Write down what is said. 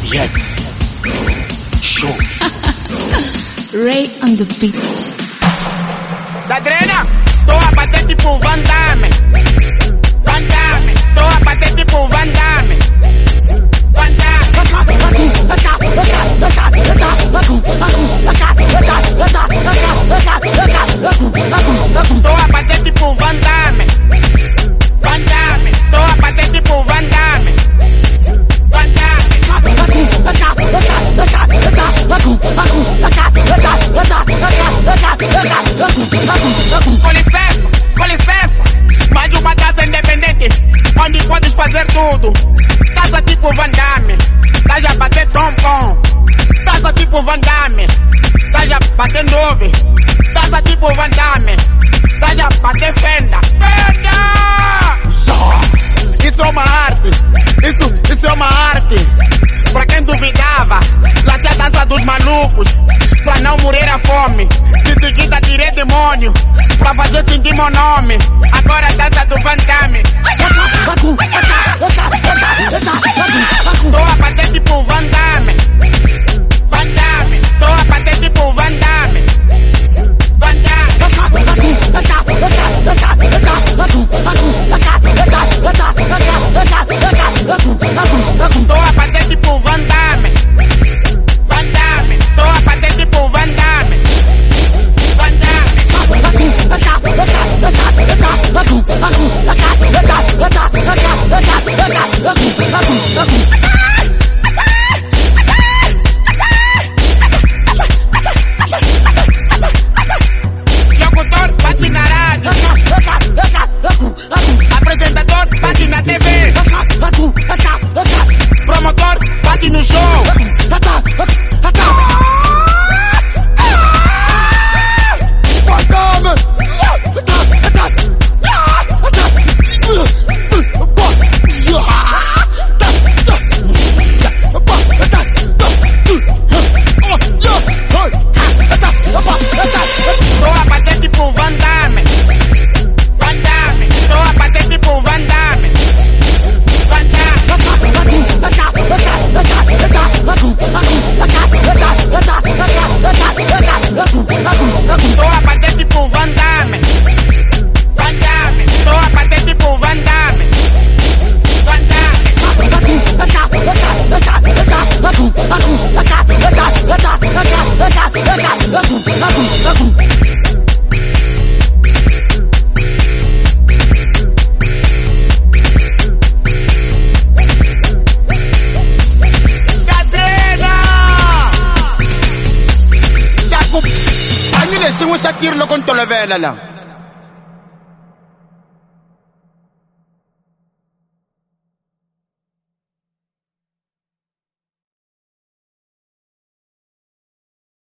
Yes. Show. Ray on the beat. Da drena, tô a bater tipo Van Damme. Van Damme, tô a bater tipo Van Damme. Van Damme. Tô a bater tipo Van Damme. Van Damme, tô a bater tipo Van Damme. Van Damme. Com licença, mais uma casa independente, onde podes fazer tudo. Casa tipo Van Damme, estás a bater tom-tom. Casa tipo Van Damme, estás a bater nove. Casa tipo Van Damme, estás a bater fenda. Fenda! Isso é uma arte, isso é uma arte. Pra quem duvidava, lá se a dança dos malucos, pra não morrer a fome. De seguida tirei demônio, pra fazer sentir meu nome. Agora a dança do Van Damme. Tô a bater tipo Van Damme. Van Damme, tô a bater tipo Van Damme. Van Damme. Tô a bater tipo Van Damme. Van Damme, tô a bater tipo Van Damme. Van Damme. Locutor, bate na rádio. Apresentador, bate na TV. Promotor, bate no show. Tô a bater tipo Van Damme. Van Damme, tô a bater tipo Van Damme. Van Damme. Tô a bater tipo Van Damme. Van Damme, tô a bater tipo Van Damme. Van Anyi le sengwe sa tirelo ko ntolebela la.